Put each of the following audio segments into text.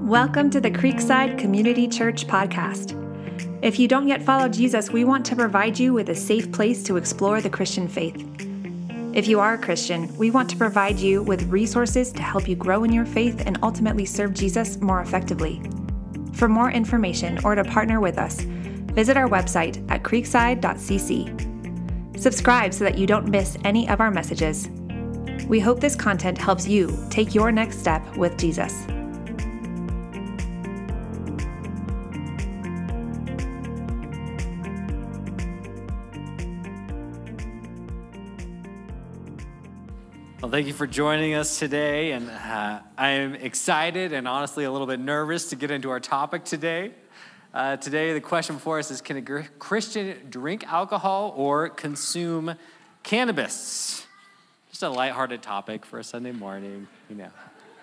Welcome to the Creekside Community Church podcast. If you don't yet follow Jesus, we want to provide you with a safe place to explore the Christian faith. If you are a Christian, we want to provide you with resources to help you grow in your faith and ultimately serve Jesus more effectively. For more information or to partner with us, visit our website at creekside.cc. Subscribe so that you don't miss any of our messages. We hope this content helps you take your next step with Jesus. Well, thank you for joining us today, and I am excited and honestly a little bit nervous to get into our topic today. Today, the question before us is, can a Christian drink alcohol or consume cannabis? Just a lighthearted topic for a Sunday morning, you know.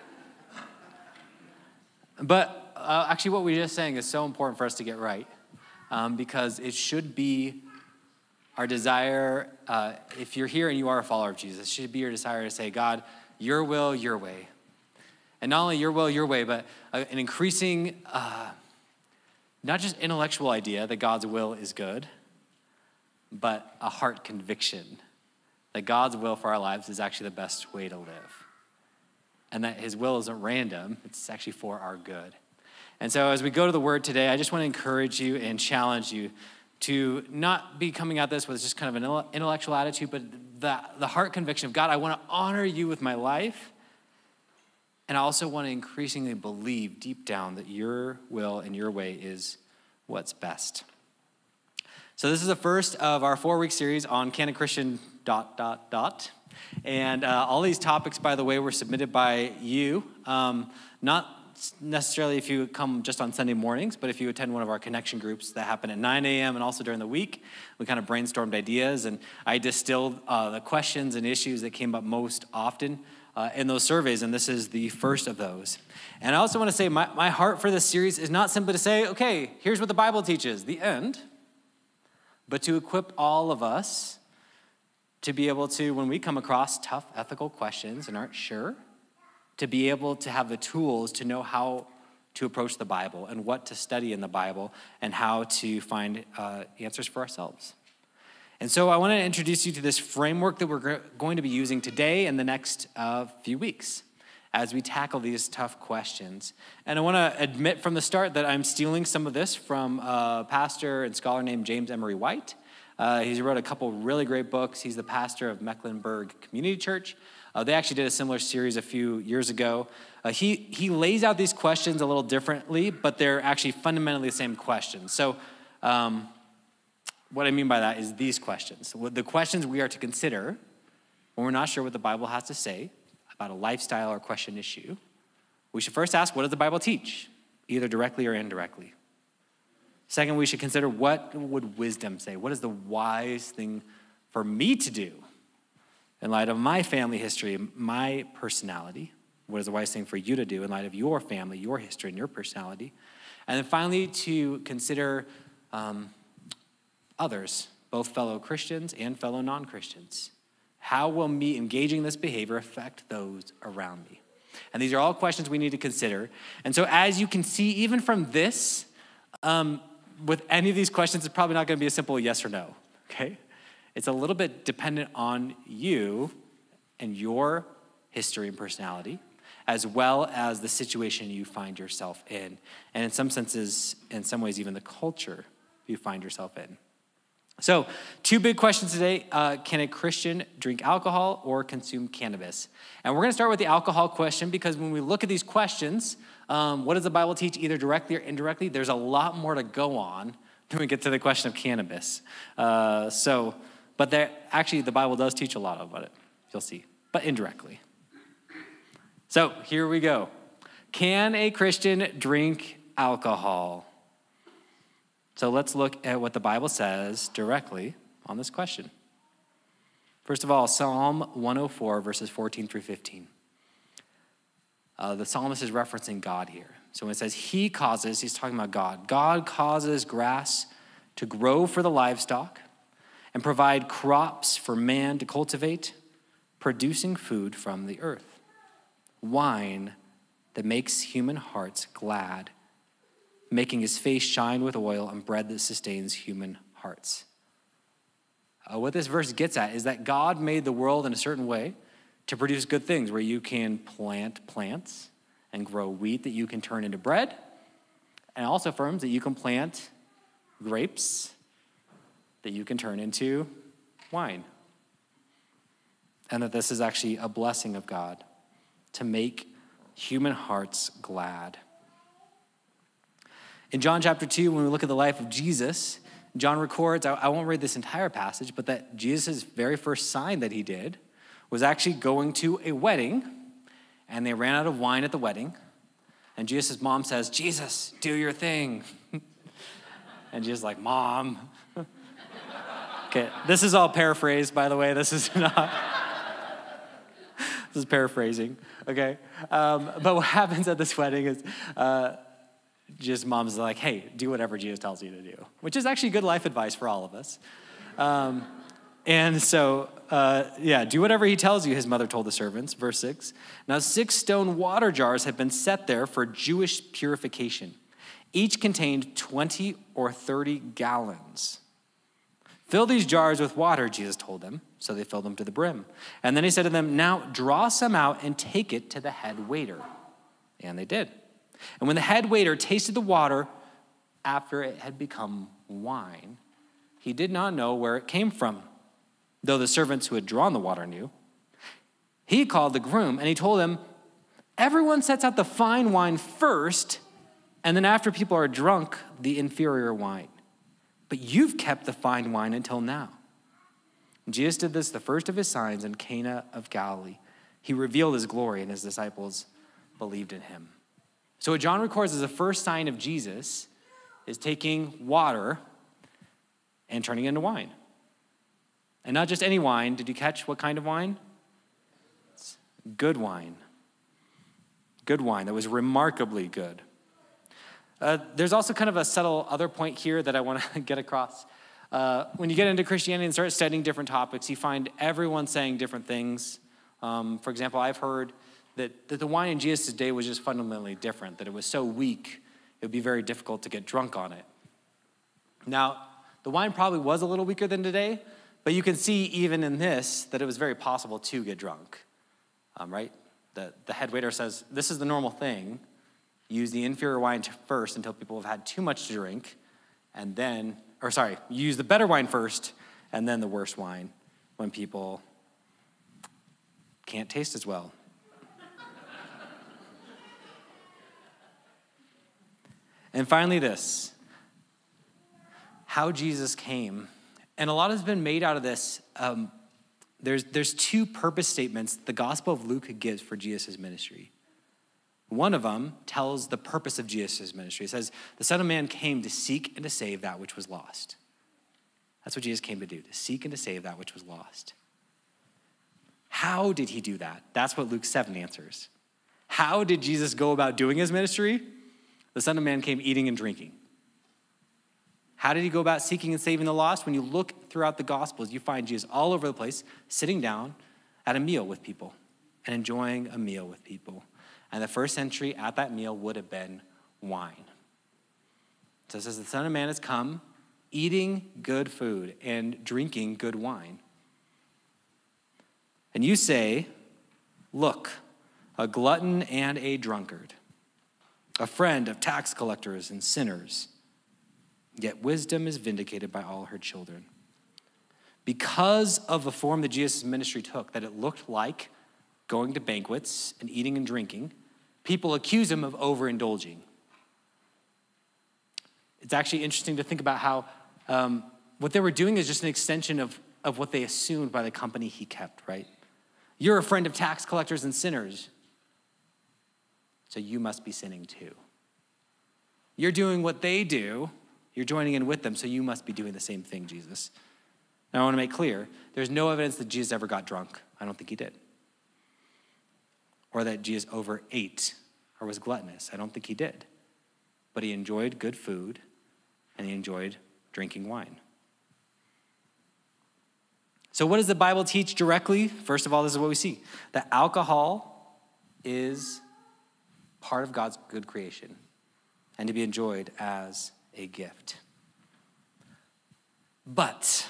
But actually what we were just saying is so important for us to get right, because it should be our desire, if you're here and you are a follower of Jesus, it should be your desire to say, God, your will, your way. And not only your will, your way, but an increasing, not just intellectual idea that God's will is good, but a heart conviction that God's will for our lives is actually the best way to live. And that his will isn't random, it's actually for our good. And so as we go to the word today, I just want to encourage you and challenge you to not be coming at this with just kind of an intellectual attitude, but the heart conviction of, God, I want to honor you with my life, and I also want to increasingly believe deep down that your will and your way is what's best. So this is the first of our 4-week series on Can a Christian ... And all these topics, by the way, were submitted by you, not necessarily if you come just on Sunday mornings, but if you attend one of our connection groups that happen at 9 a.m. and also during the week, we kind of brainstormed ideas, and I distilled the questions and issues that came up most often in those surveys, and this is the first of those. And I also want to say my heart for this series is not simply to say, okay, here's what the Bible teaches, the end, but to equip all of us to be able to, when we come across tough ethical questions and aren't sure, to be able to have the tools to know how to approach the Bible and what to study in the Bible and how to find answers for ourselves. And so I want to introduce you to this framework that we're going to be using today and the next few weeks as we tackle these tough questions. And I want to admit from the start that I'm stealing some of this from a pastor and scholar named James Emery White. He's wrote a couple really great books. He's the pastor of Mecklenburg Community Church. They actually did a similar series a few years ago. He lays out these questions a little differently, but they're actually fundamentally the same questions. So what I mean by that is these questions. The questions we are to consider when we're not sure what the Bible has to say about a lifestyle or question issue. We should first ask, what does the Bible teach, either directly or indirectly? Second, we should consider, what would wisdom say? What is the wise thing for me to do in light of my family history, my personality? What is the wise thing for you to do in light of your family, your history, and your personality? And then finally, to consider others, both fellow Christians and fellow non-Christians. How will me engaging this behavior affect those around me? And these are all questions we need to consider. And so as you can see, even from this, with any of these questions, it's probably not going to be a simple yes or no, okay? It's a little bit dependent on you and your history and personality, as well as the situation you find yourself in. And in some senses, in some ways, even the culture you find yourself in. So 2 big questions today. Can a Christian drink alcohol or consume cannabis? And we're going to start with the alcohol question, because when we look at these questions, what does the Bible teach, either directly or indirectly? There's a lot more to go on when we get to the question of cannabis. But actually, the Bible does teach a lot about it, you'll see, but indirectly. So here we go. Can a Christian drink alcohol? So let's look at what the Bible says directly on this question. First of all, Psalm 104, verses 14 through 15. The psalmist is referencing God here. So when it says he causes, he's talking about God. God causes grass to grow for the livestock and provide crops for man to cultivate, producing food from the earth, wine that makes human hearts glad, making his face shine with oil and bread that sustains human hearts. What this verse gets at is that God made the world in a certain way to produce good things, where you can plant plants and grow wheat that you can turn into bread, and also affirms that you can plant grapes that you can turn into wine. And that this is actually a blessing of God to make human hearts glad. In John chapter 2, when we look at the life of Jesus, John records, I won't read this entire passage, but that Jesus' very first sign that he did was actually going to a wedding, and they ran out of wine at the wedding. And Jesus' mom says, "Jesus, do your thing." And Jesus is like, "Mom." Okay, this is all paraphrased, by the way. This is not, this is paraphrasing, okay? But what happens at this wedding is Jesus' mom's like, "Hey, do whatever Jesus tells you to do," which is actually good life advice for all of us. And so, do whatever he tells you, his mother told the servants. Verse 6. Now 6 stone water jars had been set there for Jewish purification. Each contained 20 or 30 gallons. "Fill these jars with water," Jesus told them. So they filled them to the brim. And then he said to them, "Now draw some out and take it to the head waiter." And they did. And when the head waiter tasted the water after it had become wine, he did not know where it came from, though the servants who had drawn the water knew. He called the groom and he told him, "Everyone sets out the fine wine first, and then after people are drunk, the inferior wine. But you've kept the fine wine until now." Jesus did this, the first of his signs, in Cana of Galilee. He revealed his glory, and his disciples believed in him. So what John records as the first sign of Jesus is taking water and turning it into wine. And not just any wine. Did you catch what kind of wine? It's good wine. Good wine that was remarkably good. There's also kind of a subtle other point here that I want to get across. When you get into Christianity and start studying different topics, you find everyone saying different things. For example, I've heard that the wine in Jesus' day was just fundamentally different, that it was so weak, it would be very difficult to get drunk on it. Now, the wine probably was a little weaker than today, but you can see even in this that it was very possible to get drunk, right? The head waiter says, this is the normal thing. Use the inferior wine first until people have had too much to drink, and then, use the better wine first, and then the worse wine when people can't taste as well. And finally this, how Jesus came. And a lot has been made out of this. There's 2 purpose statements the Gospel of Luke gives for Jesus' ministry. One of them tells the purpose of Jesus' ministry. It says, the Son of Man came to seek and to save that which was lost. That's what Jesus came to do, to seek and to save that which was lost. How did he do that? That's what Luke 7 answers. How did Jesus go about doing his ministry? The Son of Man came eating and drinking. How did he go about seeking and saving the lost? When you look throughout the Gospels, you find Jesus all over the place, sitting down at a meal with people and enjoying a meal with people. And the first entry at that meal would have been wine. So it says the Son of Man has come eating good food and drinking good wine. And you say, look, a glutton and a drunkard, a friend of tax collectors and sinners. Yet wisdom is vindicated by all her children. Because of the form that Jesus' ministry took, that it looked like going to banquets and eating and drinking, people accuse him of overindulging. It's actually interesting to think about how what they were doing is just an extension of what they assumed by the company he kept, right? You're a friend of tax collectors and sinners, so you must be sinning too. You're doing what they do, you're joining in with them, so you must be doing the same thing, Jesus. Now, I want to make clear, there's no evidence that Jesus ever got drunk. I don't think he did. Or that Jesus overate or was gluttonous. I don't think he did. But he enjoyed good food, and he enjoyed drinking wine. So what does the Bible teach directly? First of all, this is what we see. That alcohol is part of God's good creation, and to be enjoyed as a gift. But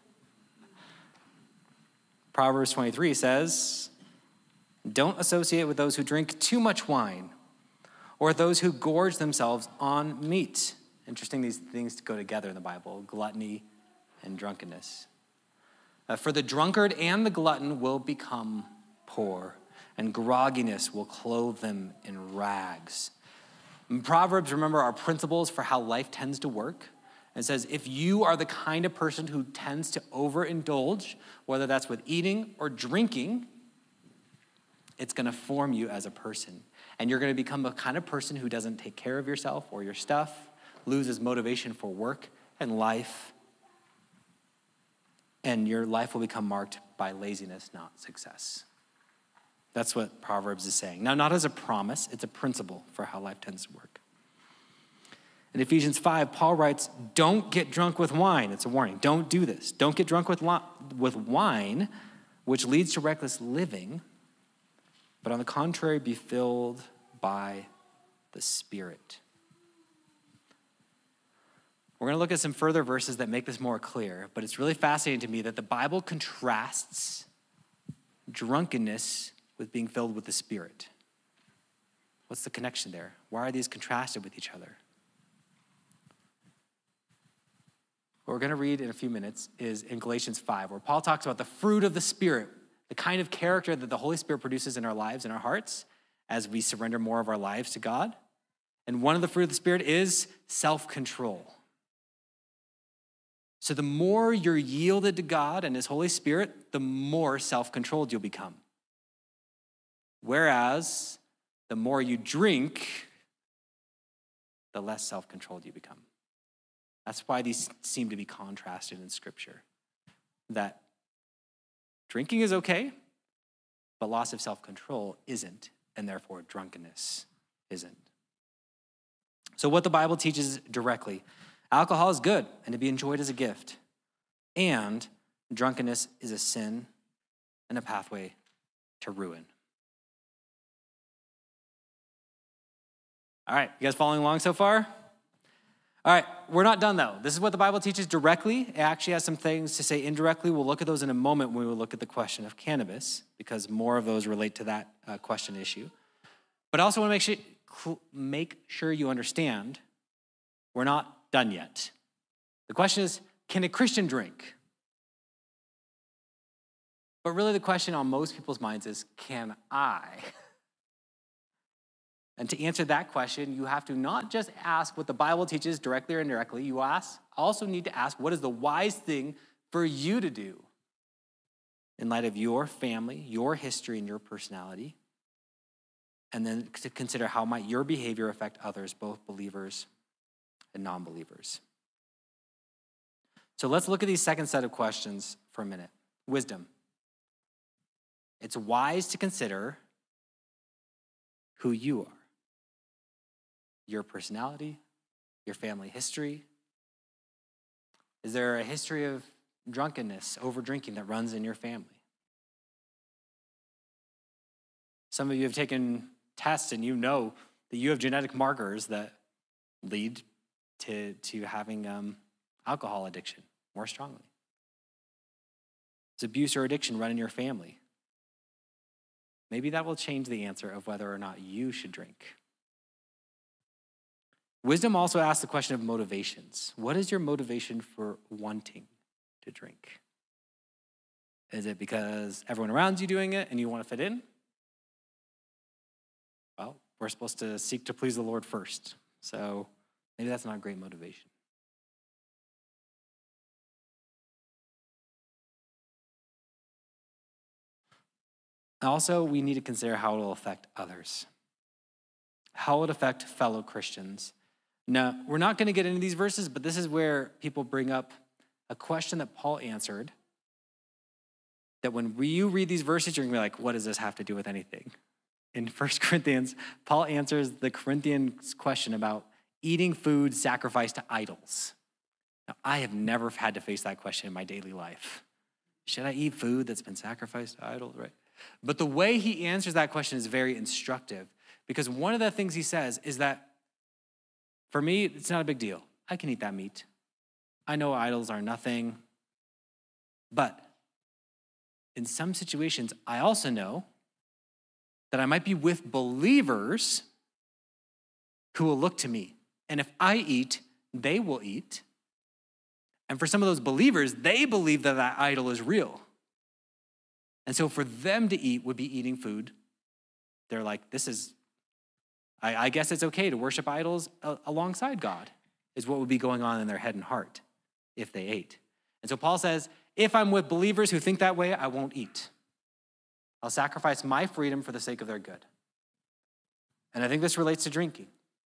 Proverbs 23 says, don't associate with those who drink too much wine or those who gorge themselves on meat. Interesting, these things go together in the Bible, gluttony and drunkenness. For the drunkard and the glutton will become poor, and grogginess will clothe them in rags. In Proverbs, remember, are principles for how life tends to work. It says, if you are the kind of person who tends to overindulge, whether that's with eating or drinking, it's going to form you as a person. And you're going to become the kind of person who doesn't take care of yourself or your stuff, loses motivation for work and life, and your life will become marked by laziness, not success. That's what Proverbs is saying. Now, not as a promise, it's a principle for how life tends to work. In Ephesians 5, Paul writes, don't get drunk with wine. It's a warning. Don't do this. Don't get drunk with wine, which leads to reckless living, but on the contrary, be filled by the Spirit. We're going to look at some further verses that make this more clear, but it's really fascinating to me that the Bible contrasts drunkenness with being filled with the Spirit. What's the connection there? Why are these contrasted with each other? What we're going to read in a few minutes is in Galatians 5, where Paul talks about the fruit of the Spirit, the kind of character that the Holy Spirit produces in our lives and our hearts as we surrender more of our lives to God. And one of the fruit of the Spirit is self-control. So the more you're yielded to God and his Holy Spirit, the more self-controlled you'll become. Whereas the more you drink, the less self-controlled you become. That's why these seem to be contrasted in Scripture. That drinking is okay, but loss of self-control isn't, and therefore drunkenness isn't. So what the Bible teaches directly, alcohol is good and to be enjoyed as a gift, and drunkenness is a sin and a pathway to ruin. All right, you guys following along so far? All right, we're not done though. This is what the Bible teaches directly. It actually has some things to say indirectly. We'll look at those in a moment when we look at the question of cannabis, because more of those relate to that question issue. But I also want to make sure you understand we're not done yet. The question is, can a Christian drink? But really the question on most people's minds is, can I? And to answer that question, you have to not just ask what the Bible teaches directly or indirectly. You also need to ask, what is the wise thing for you to do in light of your family, your history, and your personality? And then to consider how might your behavior affect others, both believers and non-believers. So let's look at these second set of questions for a minute. Wisdom. It's wise to consider who you are. Your personality, your family history. Is there a history of drunkenness, over drinking that runs in your family? Some of you have taken tests and you know that you have genetic markers that lead to having alcohol addiction more strongly. Does abuse or addiction run in your family? Maybe that will change the answer of whether or not you should drink. Wisdom also asks the question of motivations. What is your motivation for wanting to drink? Is it because everyone around you doing it and you want to fit in? Well, we're supposed to seek to please the Lord first. So maybe that's not a great motivation. Also, we need to consider how it will affect others. How it will affect fellow Christians. Now, we're not going to get into these verses, but this is where people bring up a question that Paul answered, that when you read these verses, you're going to be like, what does this have to do with anything? In 1 Corinthians, Paul answers the Corinthians' question about eating food sacrificed to idols. Now, I have never had to face that question in my daily life. Should I eat food that's been sacrificed to idols, right? But the way he answers that question is very instructive, Because one of the things he says is that, for me, it's not a big deal. I can eat that meat. I know idols are nothing. But in some situations, I also know that I might be with believers who will look to me. And if I eat, they will eat. And for some of those believers, they believe that that idol is real. And so for them to eat would be eating food. They're like, I guess it's okay to worship idols alongside God, is what would be going on in their head and heart if they ate. And so Paul says, if I'm with believers who think that way, I won't eat. I'll sacrifice my freedom for the sake of their good. And I think this relates to drinking.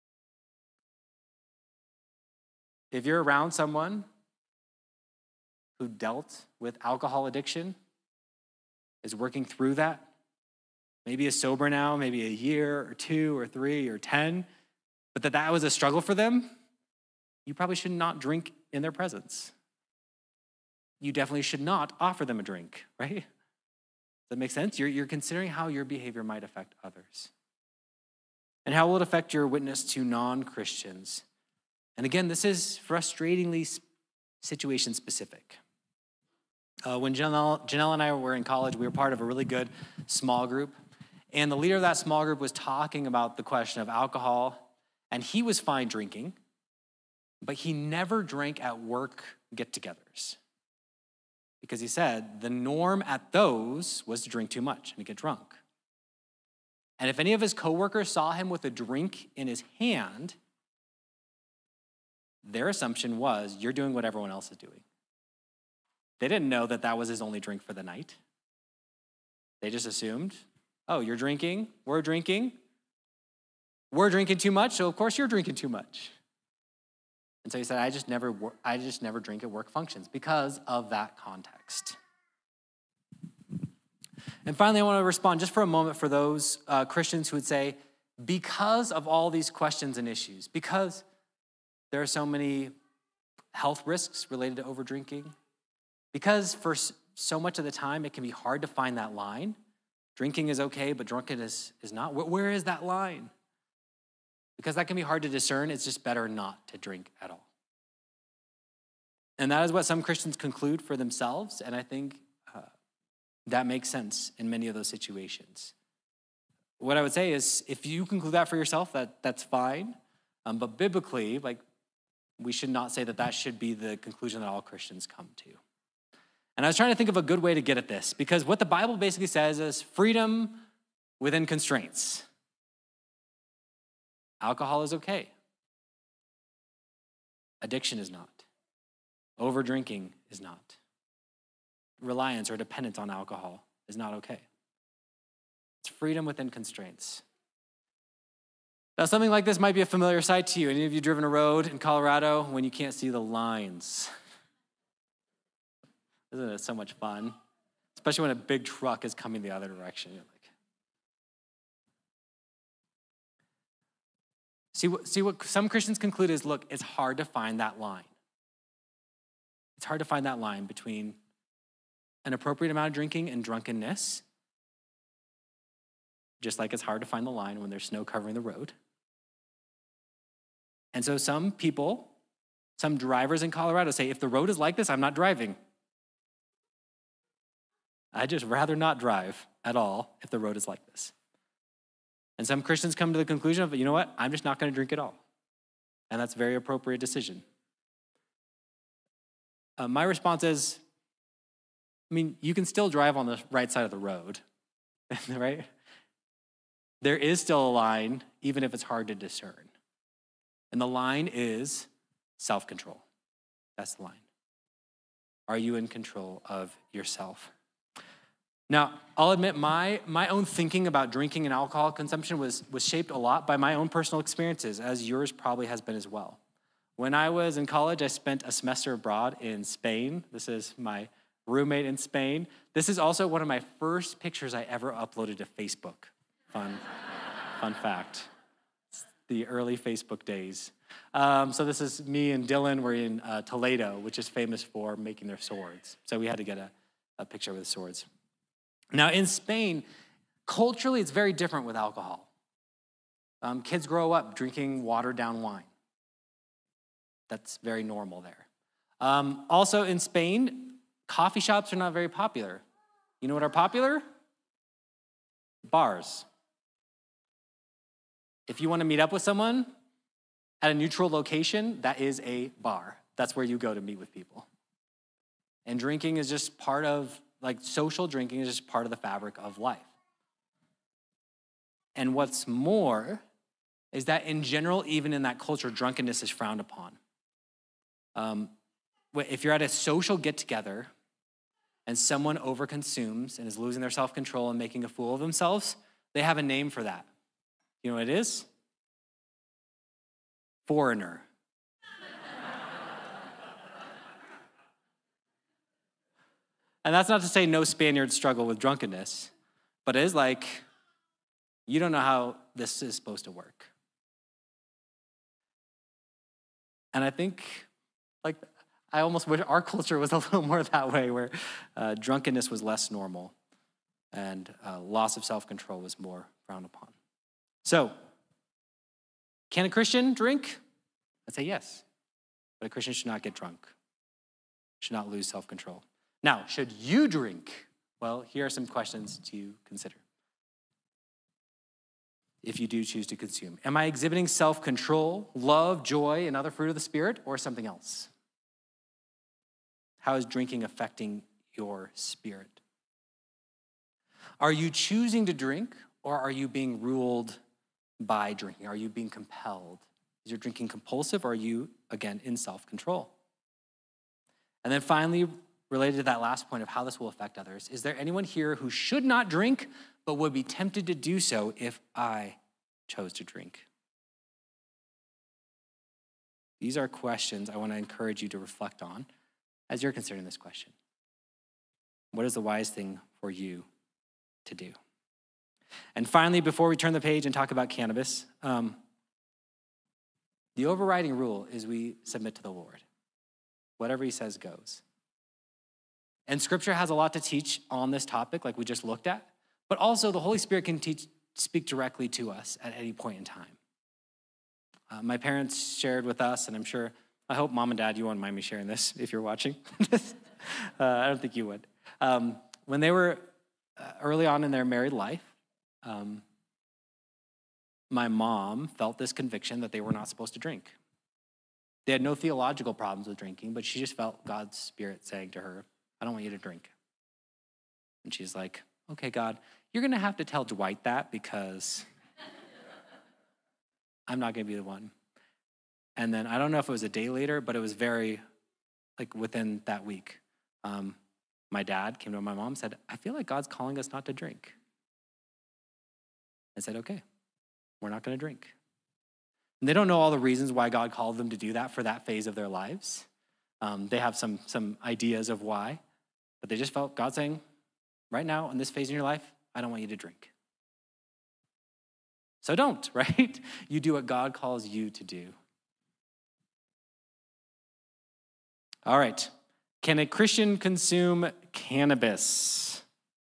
If you're around someone who dealt with alcohol addiction, is working through that, maybe is sober now, maybe a year or 2 or 3 or 10, but that was a struggle for them, you probably should not drink in their presence. You definitely should not offer them a drink, right? Does that make sense? You're considering how your behavior might affect others. And how will it affect your witness to non-Christians? And again, this is frustratingly situation specific. When Janelle and I were in college, we were part of a really good small group. And the leader of that small group was talking about the question of alcohol. And he was fine drinking, but he never drank at work get-togethers. Because he said the norm at those was to drink too much and get drunk. And if any of his coworkers saw him with a drink in his hand, their assumption was, you're doing what everyone else is doing. They didn't know that that was his only drink for the night. They just assumed, oh, you're drinking, we're drinking too much, so of course you're drinking too much. And so he said, I just never drink at work functions because of that context. And finally, I want to respond just for a moment for those Christians who would say, because of all these questions and issues, because there are so many health risks related to overdrinking, because for so much of the time it can be hard to find that line. Drinking is okay, but drunkenness is not. Where is that line? Because that can be hard to discern, it's just better not to drink at all. And that is what some Christians conclude for themselves, and I think that makes sense in many of those situations. What I would say is, if you conclude that for yourself, that's fine. But biblically, we should not say that should be the conclusion that all Christians come to. And I was trying to think of a good way to get at this, because what the Bible basically says is freedom within constraints. Alcohol is okay. Addiction is not. Overdrinking is not. Reliance or dependence on alcohol is not okay. It's freedom within constraints. Now, something like this might be a familiar sight to you. Any of you driven a road in Colorado when you can't see the lines? Isn't it so much fun? Especially when a big truck is coming the other direction. You're like, see what some Christians conclude is, look, it's hard to find that line. It's hard to find that line between an appropriate amount of drinking and drunkenness, just like it's hard to find the line when there's snow covering the road. And so some people, some drivers in Colorado say, if the road is like this, I'm not driving. I'd just rather not drive at all if the road is like this. And some Christians come to the conclusion of, you know what, I'm just not going to drink at all. And that's a very appropriate decision. My response is, you can still drive on the right side of the road, right? There is still a line, even if it's hard to discern. And the line is self-control. That's the line. Are you in control of yourself? Now, I'll admit my own thinking about drinking and alcohol consumption was shaped a lot by my own personal experiences, as yours probably has been as well. When I was in college, I spent a semester abroad in Spain. This is my roommate in Spain. This is also one of my first pictures I ever uploaded to Facebook. Fun fact. It's the early Facebook days. So this is me and Dylan. We're in Toledo, which is famous for making their swords. So we had to get a picture with swords. Now, in Spain, culturally, it's very different with alcohol. Kids grow up drinking watered down wine. That's very normal there. Also in Spain, coffee shops are not very popular. You know what are popular? Bars. If you want to meet up with someone at a neutral location, that is a bar. That's where you go to meet with people. And drinking is just part of, social drinking is just part of the fabric of life. And what's more is that in general, even in that culture, drunkenness is frowned upon. If you're at a social get-together and someone overconsumes and is losing their self-control and making a fool of themselves, they have a name for that. You know what it is? Foreigner. And that's not to say no Spaniards struggle with drunkenness, but it is like, you don't know how this is supposed to work. And I think, I almost wish our culture was a little more that way, where drunkenness was less normal and loss of self-control was more frowned upon. So, can a Christian drink? I'd say yes. But a Christian should not get drunk, should not lose self-control. Now, should you drink? Well, here are some questions to consider. If you do choose to consume. Am I exhibiting self-control, love, joy, and other fruit of the Spirit, or something else? How is drinking affecting your spirit? Are you choosing to drink, or are you being ruled by drinking? Are you being compelled? Is your drinking compulsive, or are you, again, in self-control? And then finally, related to that last point of how this will affect others, is there anyone here who should not drink, but would be tempted to do so if I chose to drink? These are questions I want to encourage you to reflect on as you're considering this question. What is the wise thing for you to do? And finally, before we turn the page and talk about cannabis, the overriding rule is we submit to the Lord. Whatever he says goes. And Scripture has a lot to teach on this topic, like we just looked at, but also the Holy Spirit can speak directly to us at any point in time. My parents shared with us, and I hope Mom and Dad, you won't mind me sharing this if you're watching. I don't think you would. When they were early on in their married life, my mom felt this conviction that they were not supposed to drink. They had no theological problems with drinking, but she just felt God's Spirit saying to her, I don't want you to drink. And she's like, okay, God, you're going to have to tell Dwight that because I'm not going to be the one. And then I don't know if it was a day later, but it was very, within that week. My dad came to my mom and said, I feel like God's calling us not to drink. I said, okay, we're not going to drink. And they don't know all the reasons why God called them to do that for that phase of their lives. They have some ideas of why, but they just felt God saying, right now, in this phase in your life, I don't want you to drink. So don't, right? You do what God calls you to do. All right. Can a Christian consume cannabis?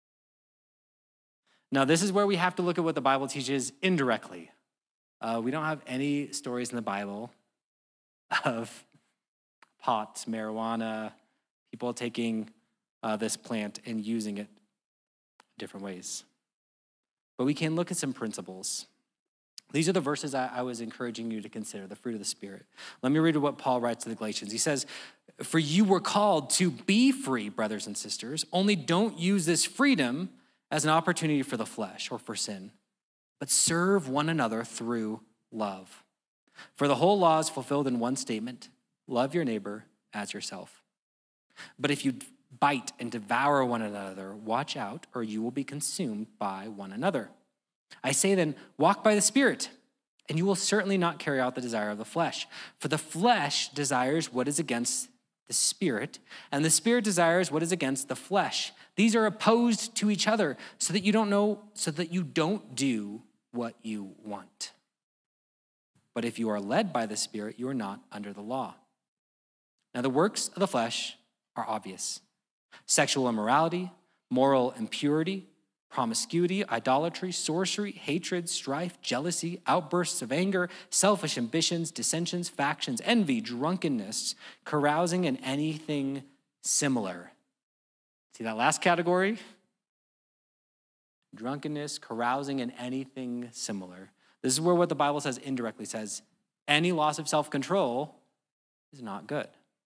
Now, this is where we have to look at what the Bible teaches indirectly. We don't have any stories in the Bible of pot, marijuana, people taking this plant and using it different ways. But we can look at some principles. These are the verses I was encouraging you to consider, the fruit of the Spirit. Let me read what Paul writes to the Galatians. He says, for you were called to be free, brothers and sisters, only don't use this freedom as an opportunity for the flesh or for sin, but serve one another through love. For the whole law is fulfilled in one statement, love your neighbor as yourself. But if you bite and devour one another, watch out, or you will be consumed by one another. I say then, walk by the Spirit, and you will certainly not carry out the desire of the flesh. For the flesh desires what is against the Spirit, and the Spirit desires what is against the flesh. These are opposed to each other, so that you don't do what you want. But if you are led by the Spirit, you are not under the law. Now the works of the flesh are obvious: sexual immorality, moral impurity, promiscuity, idolatry, sorcery, hatred, strife, jealousy, outbursts of anger, selfish ambitions, dissensions, factions, envy, drunkenness, carousing, and anything similar. See that last category? Drunkenness, carousing, and anything similar. This is where what the Bible says indirectly says, any loss of self-control is not good.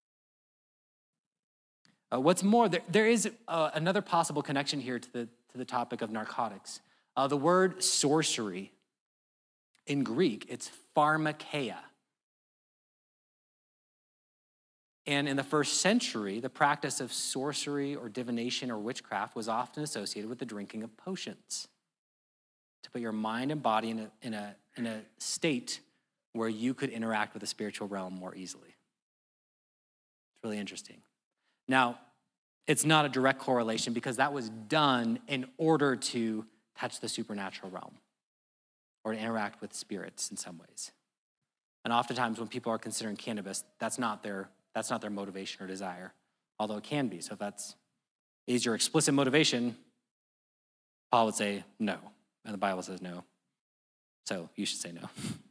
What's more, there is another possible connection here to the topic of narcotics. The word sorcery in Greek, it's pharmakeia. And in the first century, the practice of sorcery or divination or witchcraft was often associated with the drinking of potions to put your mind and body in a state where you could interact with the spiritual realm more easily. It's really interesting. Now, it's not a direct correlation because that was done in order to touch the supernatural realm or to interact with spirits in some ways. And oftentimes when people are considering cannabis, that's not their motivation or desire, although it can be. So if that is your explicit motivation, Paul would say no, and the Bible says no. So you should say no.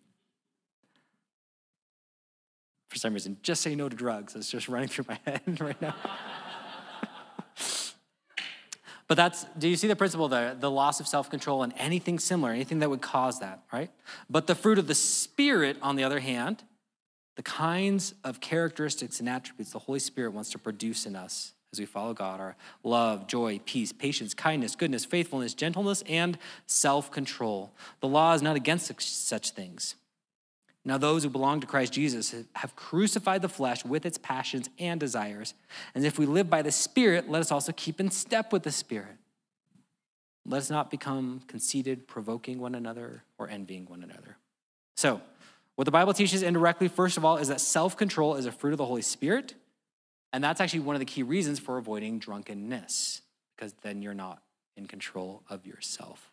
For some reason, just say no to drugs. It's just running through my head right now. But do you see the principle there? The loss of self-control and anything similar, anything that would cause that, right? But the fruit of the Spirit, on the other hand, the kinds of characteristics and attributes the Holy Spirit wants to produce in us as we follow God are love, joy, peace, patience, kindness, goodness, faithfulness, gentleness, and self-control. The law is not against such things. Now those who belong to Christ Jesus have crucified the flesh with its passions and desires. And if we live by the Spirit, let us also keep in step with the Spirit. Let us not become conceited, provoking one another, or envying one another. So, what the Bible teaches indirectly, first of all, is that self-control is a fruit of the Holy Spirit. And that's actually one of the key reasons for avoiding drunkenness, because then you're not in control of yourself.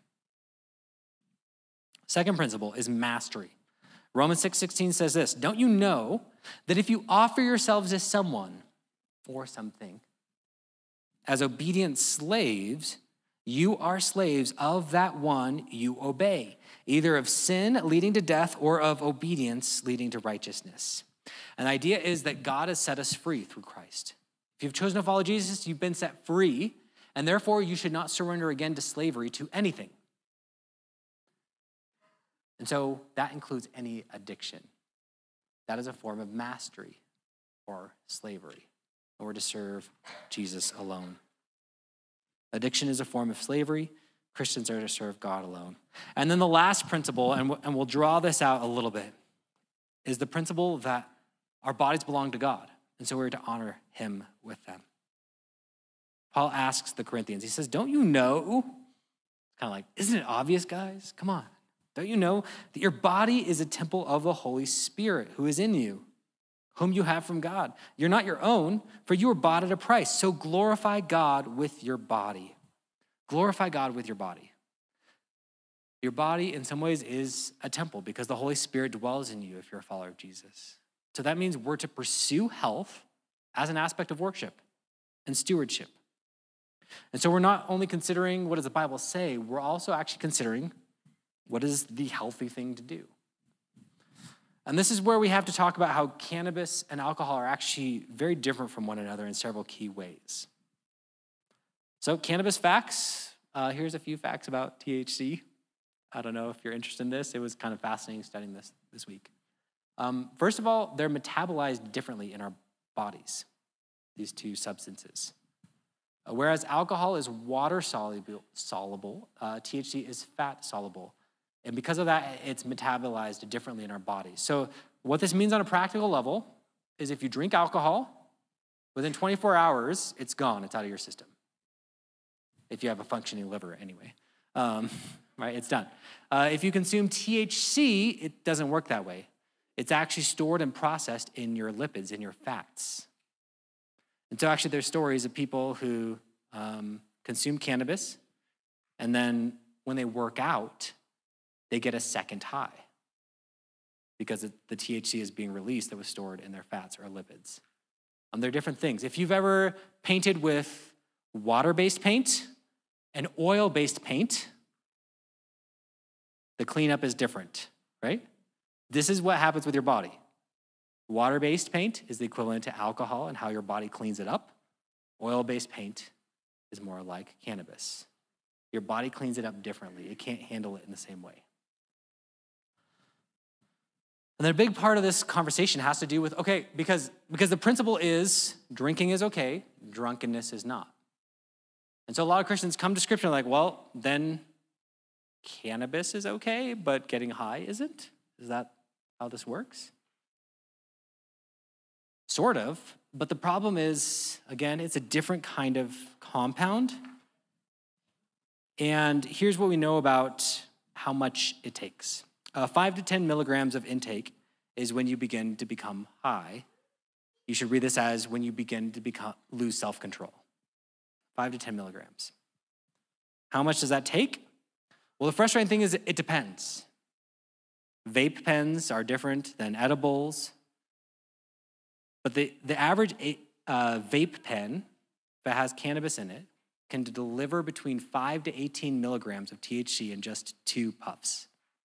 Second principle is mastery. Romans 6:16 says this, don't you know that if you offer yourselves to someone or something as obedient slaves, you are slaves of that one you obey, either of sin leading to death or of obedience leading to righteousness. And the idea is that God has set us free through Christ. If you've chosen to follow Jesus, you've been set free, and therefore you should not surrender again to slavery to anything. And so that includes any addiction. That is a form of mastery or slavery, or to serve Jesus alone. Addiction is a form of slavery. Christians are to serve God alone. And then the last principle, and we'll draw this out a little bit, is the principle that our bodies belong to God, and so we're to honor him with them. Paul asks the Corinthians, he says, don't you know? It's kind of like, isn't it obvious, guys? Come on. Don't you know that your body is a temple of the Holy Spirit who is in you, whom you have from God? You're not your own, for you were bought at a price. So glorify God with your body. Glorify God with your body. Your body, in some ways, is a temple because the Holy Spirit dwells in you if you're a follower of Jesus. So that means we're to pursue health as an aspect of worship and stewardship. And so we're not only considering what does the Bible say, we're also actually considering what is the healthy thing to do. And this is where we have to talk about how cannabis and alcohol are actually very different from one another in several key ways. So cannabis facts, here's a few facts about THC. I don't know if you're interested in this. It was kind of fascinating studying this week. First of all, they're metabolized differently in our bodies, these two substances. Whereas alcohol is water soluble, THC is fat soluble. And because of that, it's metabolized differently in our bodies. So what this means on a practical level is if you drink alcohol, within 24 hours, it's gone. It's out of your system. If you have a functioning liver anyway. Right, it's done. If you consume THC, it doesn't work that way. It's actually stored and processed in your lipids, in your fats. And so actually there's stories of people who consume cannabis, and then when they work out, they get a second high because the THC is being released that was stored in their fats or lipids. They're different things. If you've ever painted with water-based paint, An oil-based paint, the cleanup is different, right? This is what happens with your body. Water-based paint is the equivalent to alcohol and how your body cleans it up. Oil-based paint is more like cannabis. Your body cleans it up differently. It can't handle it in the same way. And then a big part of this conversation has to do with, okay, because the principle is drinking is okay, drunkenness is not. And so a lot of Christians come to Scripture like, well, then cannabis is okay, but getting high isn't? Is that how this works? Sort of, but the problem is, again, it's a different kind of compound. And here's what we know about how much it takes. 5 to 10 milligrams of intake is when you begin to become high. You should read this as when you begin to lose self-control. 5 to 10 milligrams. How much does that take? Well, the frustrating thing is it depends. Vape pens are different than edibles. But the average vape pen that has cannabis in it can deliver between 5 to 18 milligrams of THC in just 2 puffs.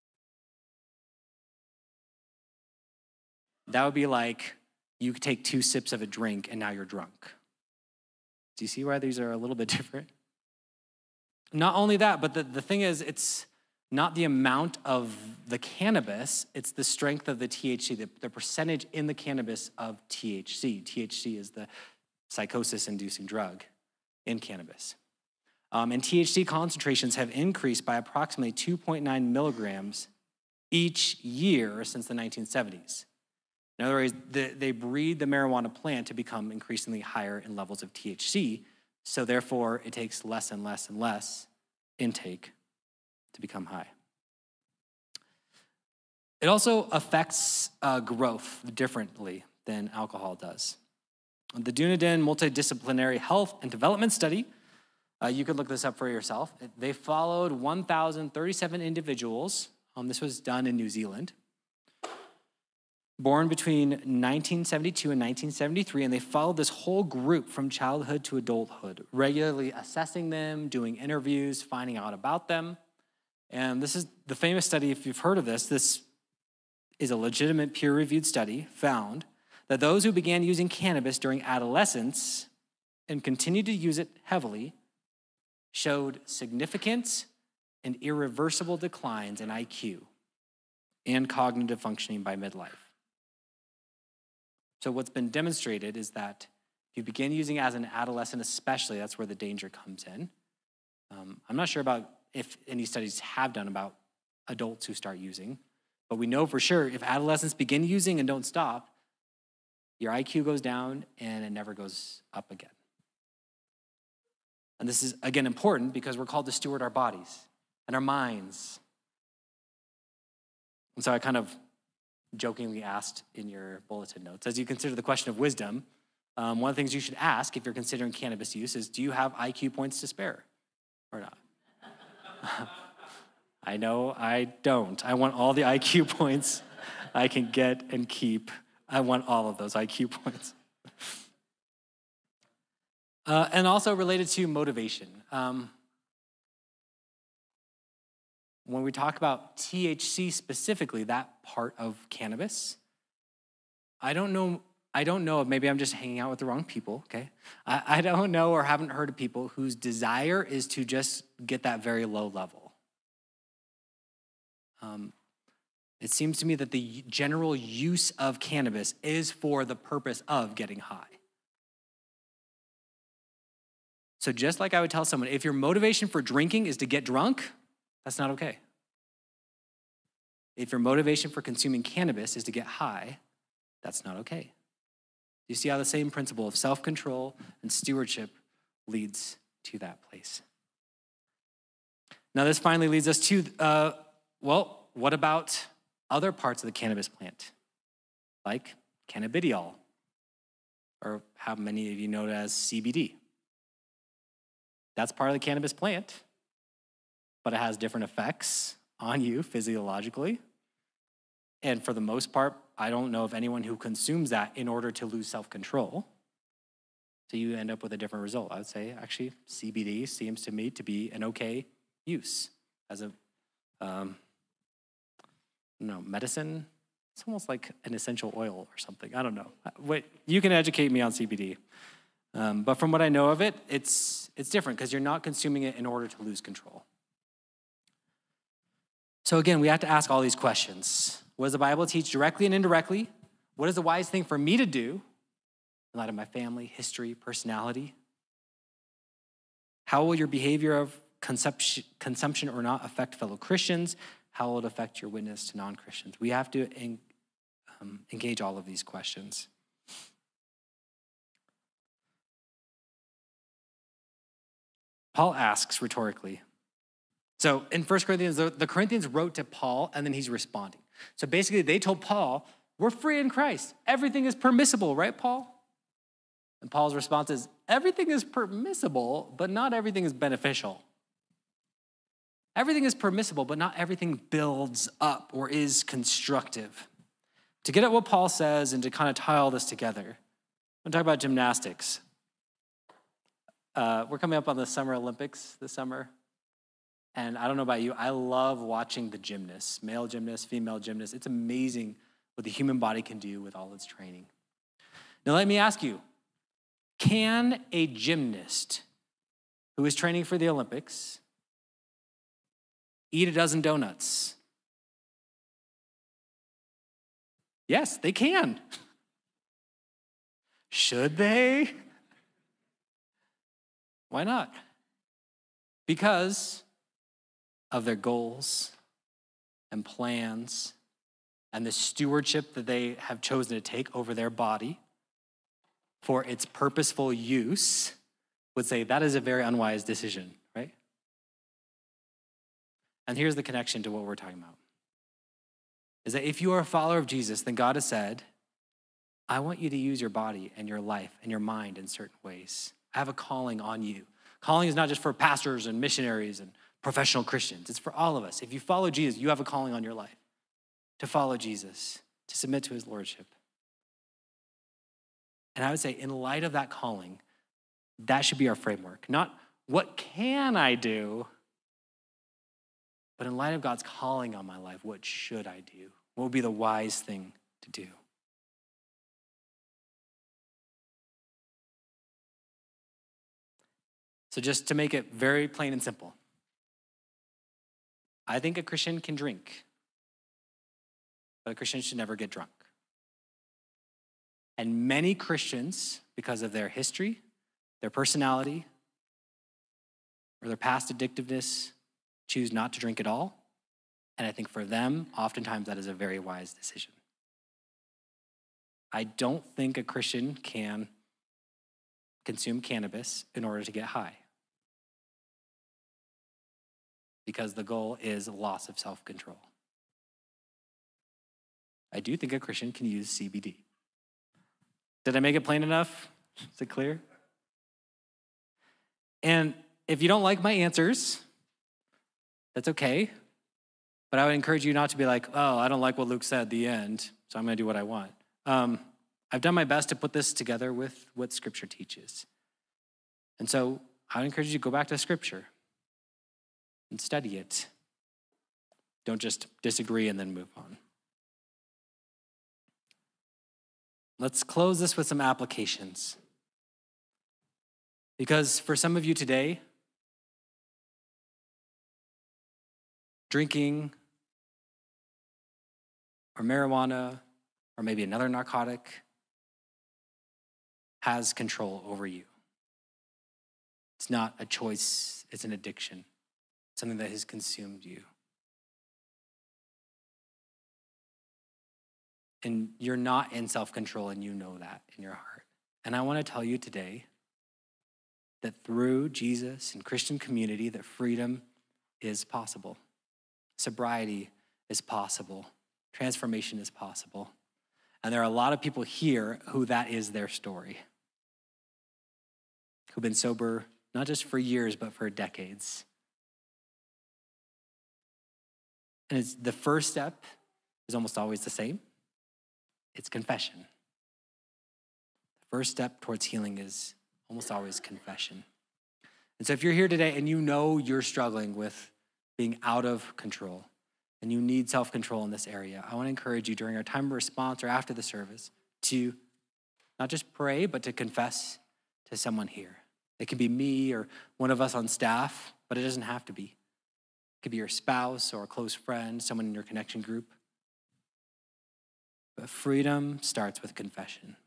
That would be like you could take 2 sips of a drink and now you're drunk. Do you see why these are a little bit different? Not only that, but the thing is, it's not the amount of the cannabis, it's the strength of the THC, the percentage in the cannabis of THC. THC is the psychosis-inducing drug in cannabis. And THC concentrations have increased by approximately 2.9 milligrams each year since the 1970s. In other words, they breed the marijuana plant to become increasingly higher in levels of THC, so therefore it takes less and less and less intake to become high. It also affects growth differently than alcohol does. The Dunedin Multidisciplinary Health and Development Study, you could look this up for yourself. They followed 1,037 individuals. This was done in New Zealand, born between 1972 and 1973, and they followed this whole group from childhood to adulthood, regularly assessing them, doing interviews, finding out about them. And this is the famous study, if you've heard of this is a legitimate peer-reviewed study, found that those who began using cannabis during adolescence and continued to use it heavily showed significant and irreversible declines in IQ and cognitive functioning by midlife. So what's been demonstrated is that if you begin using as an adolescent especially, that's where the danger comes in. I'm not sure about if any studies have done about adults who start using, but we know for sure if adolescents begin using and don't stop, your IQ goes down and it never goes up again. And this is, again, important because we're called to steward our bodies and our minds. And so I kind of jokingly asked in your bulletin notes, as you consider the question of wisdom, one of the things you should ask if you're considering cannabis use is, do you have IQ points to spare or not? I know I don't. I want all the IQ points I can get and keep. I want all of those IQ points. And also related to motivation. When we talk about THC specifically, that part of cannabis, I don't know, maybe I'm just hanging out with the wrong people, okay? I don't know or haven't heard of people whose desire is to just get that very low level. It seems to me that the general use of cannabis is for the purpose of getting high. So just like I would tell someone, if your motivation for drinking is to get drunk, that's not okay. If your motivation for consuming cannabis is to get high, that's not okay. You see how the same principle of self-control and stewardship leads to that place. Now this finally leads us to, what about other parts of the cannabis plant? Like cannabidiol, or how many of you know it as CBD. That's part of the cannabis plant, but it has different effects on you physiologically. And for the most part, I don't know of anyone who consumes that in order to lose self-control. So you end up with a different result. I would say, actually, CBD seems to me to be an okay use as a, medicine. It's almost like an essential oil or something. I don't know. Wait, you can educate me on CBD. But from what I know of it, it's different because you're not consuming it in order to lose control. So again, we have to ask all these questions. What does the Bible teach directly and indirectly? What is the wise thing for me to do in light of my family, history, personality? How will your behavior of consumption or not affect fellow Christians? How will it affect your witness to non-Christians? We have to engage all of these questions. Paul asks rhetorically. So in 1 Corinthians, the Corinthians wrote to Paul, and then he's responding. So basically, they told Paul, we're free in Christ. Everything is permissible, right, Paul? And Paul's response is, everything is permissible, but not everything is beneficial. Everything is permissible, but not everything builds up or is constructive. To get at what Paul says and to kind of tie all this together, I'm going to talk about gymnastics. We're coming up on the Summer Olympics this summer. And I don't know about you, I love watching the gymnasts, male gymnasts, female gymnasts. It's amazing what the human body can do with all its training. Now let me ask you, can a gymnast who is training for the Olympics eat a dozen donuts? Yes, they can. Should they? Why not? Because of their goals and plans and the stewardship that they have chosen to take over their body for its purposeful use, would say that is a very unwise decision, right? And here's the connection to what we're talking about. Is that if you are a follower of Jesus, then God has said, I want you to use your body and your life and your mind in certain ways. I have a calling on you. Calling is not just for pastors and missionaries and professional Christians. It's for all of us. If you follow Jesus, you have a calling on your life to follow Jesus, to submit to his lordship. And I would say in light of that calling, that should be our framework. Not what can I do, but in light of God's calling on my life, what should I do? What would be the wise thing to do? So just to make it very plain and simple, I think a Christian can drink, but a Christian should never get drunk. And many Christians, because of their history, their personality, or their past addictiveness, choose not to drink at all. And I think for them, oftentimes that is a very wise decision. I don't think a Christian can consume cannabis in order to get high, because the goal is loss of self-control. I do think a Christian can use CBD. Did I make it plain enough? Is it clear? And if you don't like my answers, that's okay. But I would encourage you not to be like, oh, I don't like what Luke said at the end, so I'm going to do what I want. I've done my best to put this together with what Scripture teaches. And so I would encourage you to go back to Scripture and study it. Don't just disagree and then move on. Let's close this with some applications. Because for some of you today, drinking or marijuana or maybe another narcotic has control over you. It's not a choice, it's an addiction, something that has consumed you. And you're not in self-control, and you know that in your heart. And I want to tell you today that through Jesus and Christian community, that freedom is possible. Sobriety is possible. Transformation is possible. And there are a lot of people here who that is their story, who've been sober not just for years, but for decades. And the first step is almost always the same. It's confession. The first step towards healing is almost always confession. And so if you're here today and you know you're struggling with being out of control and you need self-control in this area, I want to encourage you during our time of response or after the service to not just pray, but to confess to someone here. It can be me or one of us on staff, but it doesn't have to be. It could be your spouse or a close friend, someone in your connection group. But freedom starts with confession.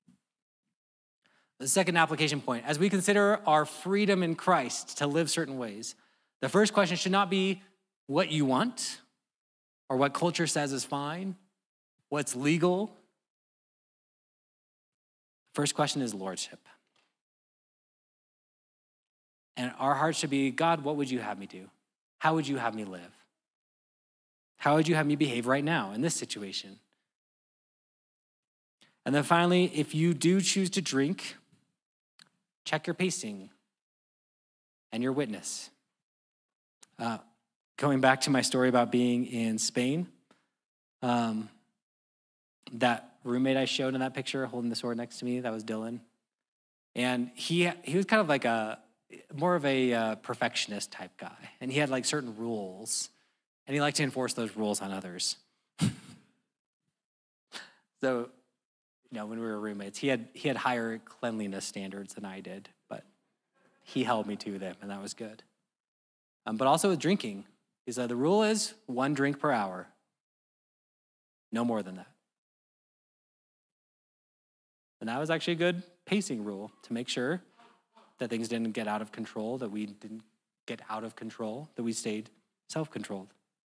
The second application point, as we consider our freedom in Christ to live certain ways, the first question should not be what you want or what culture says is fine, what's legal. First question is lordship. And our heart should be, God, what would you have me do? How would you have me live? How would you have me behave right now in this situation? And then finally, if you do choose to drink, check your pacing and your witness. Going back to my story about being in Spain, that roommate I showed in that picture holding the sword next to me, that was Dylan. And he was kind of like more of a perfectionist type guy. And he had like certain rules, and he liked to enforce those rules on others. So, when we were roommates, he had higher cleanliness standards than I did, but he held me to them, and that was good. But also with drinking, he said the rule is 1 drink per hour, no more than that. And that was actually a good pacing rule to make sure that things didn't get out of control, that we didn't get out of control, that we stayed self-controlled.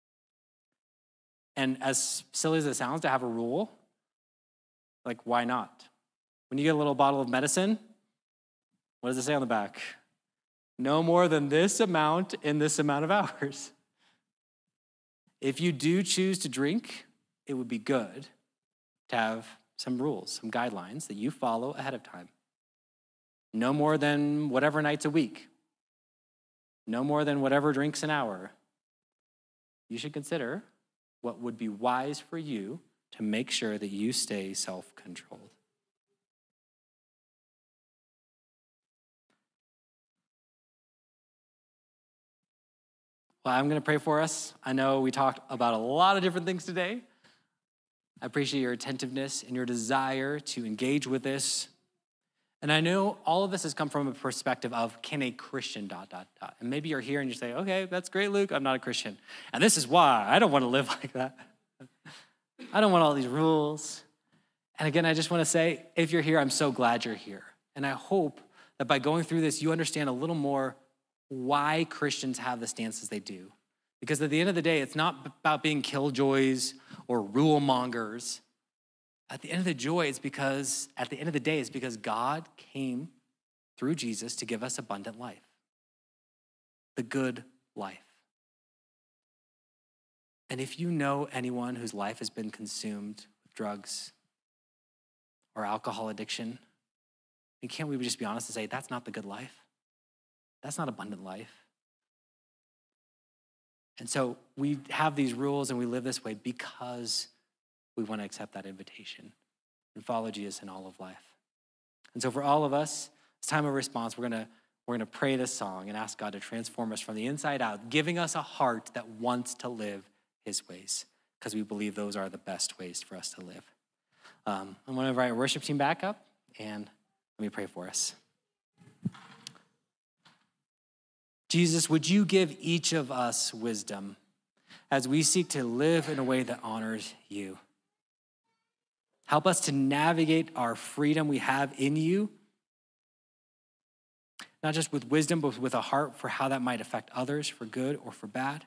And as silly as it sounds to have a rule, like, why not? When you get a little bottle of medicine, what does it say on the back? No more than this amount in this amount of hours. If you do choose to drink, it would be good to have some rules, some guidelines that you follow ahead of time. No more than whatever nights a week. No more than whatever drinks an hour. You should consider what would be wise for you to make sure that you stay self-controlled. Well, I'm going to pray for us. I know we talked about a lot of different things today. I appreciate your attentiveness and your desire to engage with this. And I know all of this has come from a perspective of, can a Christian ... And maybe you're here and you say, okay, that's great, Luke, I'm not a Christian. And this is why I don't want to live like that. I don't want all these rules. And again, I just want to say, if you're here, I'm so glad you're here. And I hope that by going through this, you understand a little more why Christians have the stances they do. Because at the end of the day, it's not about being killjoys or rule mongers. At the end of the day, it's because God came through Jesus to give us abundant life. The good life. And if you know anyone whose life has been consumed with drugs or alcohol addiction, and can't we just be honest and say, that's not the good life? That's not abundant life. And so we have these rules and we live this way because we want to accept that invitation and follow Jesus in all of life. And so for all of us, it's time of response. We're going to pray this song and ask God to transform us from the inside out, giving us a heart that wants to live his ways, because we believe those are the best ways for us to live. I'm going to invite our worship team back up, and let me pray for us. Jesus, would you give each of us wisdom as we seek to live in a way that honors you? Help us to navigate our freedom we have in you, not just with wisdom, but with a heart for how that might affect others for good or for bad.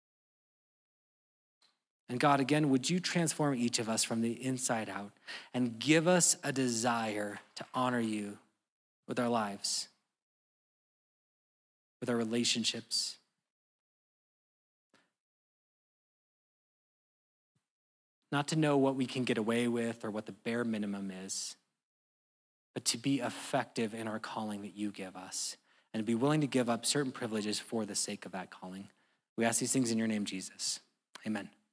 And God, again, would you transform each of us from the inside out and give us a desire to honor you with our lives, with our relationships. Not to know what we can get away with or what the bare minimum is, but to be effective in our calling that you give us and to be willing to give up certain privileges for the sake of that calling. We ask these things in your name, Jesus. Amen.